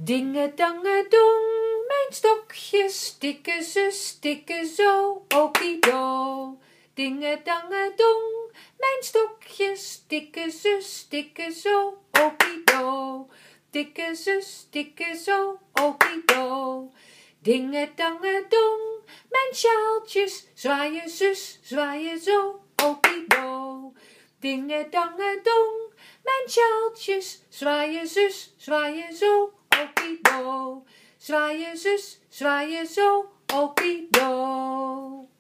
Dingedange-dong, mijn stokjes stikken zo, okido. Dingedange-dong, mijn stokjes stikken zo, okido. Stikken zo, okido. Dingedange-dong, mijn sjaaltjes zwaaien zo, okido. Dingedange-dong, mijn sjaaltjes zwaaien zo, okido. Zwaaien zo, okido.